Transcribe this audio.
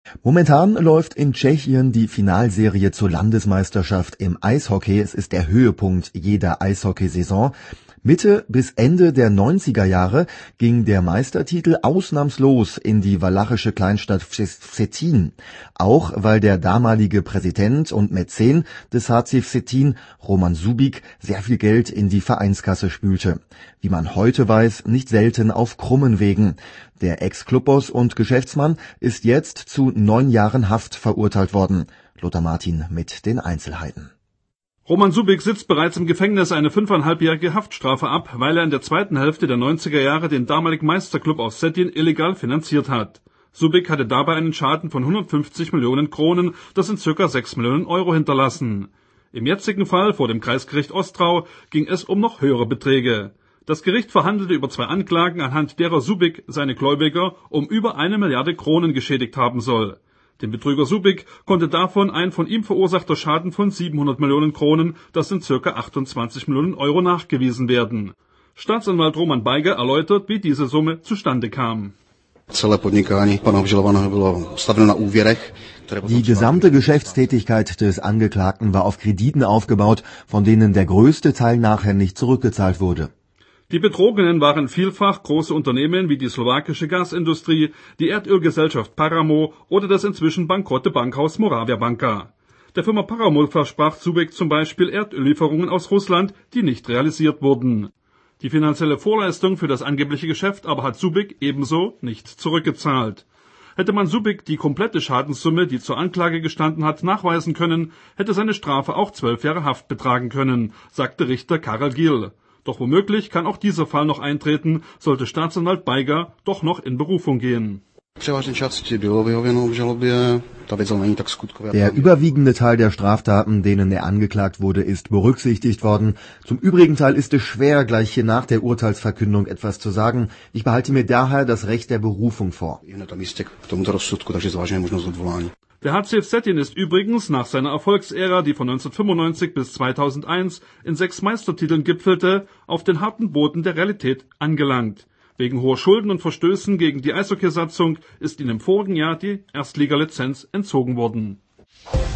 Momentan läuft in Tschechien die Finalserie zur Landesmeisterschaft im Eishockey. Es ist der Höhepunkt jeder Eishockeysaison. Mitte bis Ende der 90er Jahre ging der Meistertitel ausnahmslos in die walachische Kleinstadt Vsetín. Auch weil der damalige Präsident und Mäzen des HC Vsetín, Roman Šubík, sehr viel Geld in die Vereinskasse spülte. Wie man heute weiß, nicht selten auf krummen Wegen. Der Ex-Clubboss und Geschäftsmann ist jetzt zu 9 Jahren Haft verurteilt worden. Lothar Martin mit den Einzelheiten. Roman Šubík sitzt bereits im Gefängnis eine 5,5-jährige Haftstrafe ab, weil er in der zweiten Hälfte der 90er Jahre den damaligen Meisterclub aus Vsetín illegal finanziert hat. Šubík hatte dabei einen Schaden von 150 Millionen Kronen, das sind ca. 6 Millionen Euro hinterlassen. Im jetzigen Fall vor dem Kreisgericht Ostrau ging es um noch höhere Beträge. Das Gericht verhandelte über 2 Anklagen, anhand derer Šubík seine Gläubiger um über 1 Milliarde Kronen geschädigt haben soll. Dem Betrüger Šubík konnte davon ein von ihm verursachter Schaden von 700 Millionen Kronen, das sind ca. 28 Millionen Euro, nachgewiesen werden. Staatsanwalt Roman Bajga erläutert, wie diese Summe zustande kam. Die gesamte Geschäftstätigkeit des Angeklagten war auf Krediten aufgebaut, von denen der größte Teil nachher nicht zurückgezahlt wurde. Die Betrogenen waren vielfach große Unternehmen wie die slowakische Gasindustrie, die Erdölgesellschaft Paramo oder das inzwischen bankrotte Bankhaus Moravia Banka. Der Firma Paramo versprach Šubík zum Beispiel Erdöllieferungen aus Russland, die nicht realisiert wurden. Die finanzielle Vorleistung für das angebliche Geschäft aber hat Šubík ebenso nicht zurückgezahlt. Hätte man Šubík die komplette Schadenssumme, die zur Anklage gestanden hat, nachweisen können, hätte seine Strafe auch 12 Jahre Haft betragen können, sagte Richter Karel Gil. Doch womöglich kann auch dieser Fall noch eintreten, sollte Staatsanwalt Bajga doch noch in Berufung gehen. Der überwiegende Teil der Straftaten, denen er angeklagt wurde, ist berücksichtigt worden. Zum übrigen Teil ist es schwer, gleich hier nach der Urteilsverkündung etwas zu sagen. Ich behalte mir daher das Recht der Berufung vor. Der HC Vsetín ist übrigens nach seiner Erfolgsära, die von 1995 bis 2001 in 6 Meistertiteln gipfelte, auf den harten Boden der Realität angelangt. Wegen hoher Schulden und Verstößen gegen die Eishockeysatzung ist ihm im vorigen Jahr die Erstligalizenz entzogen worden.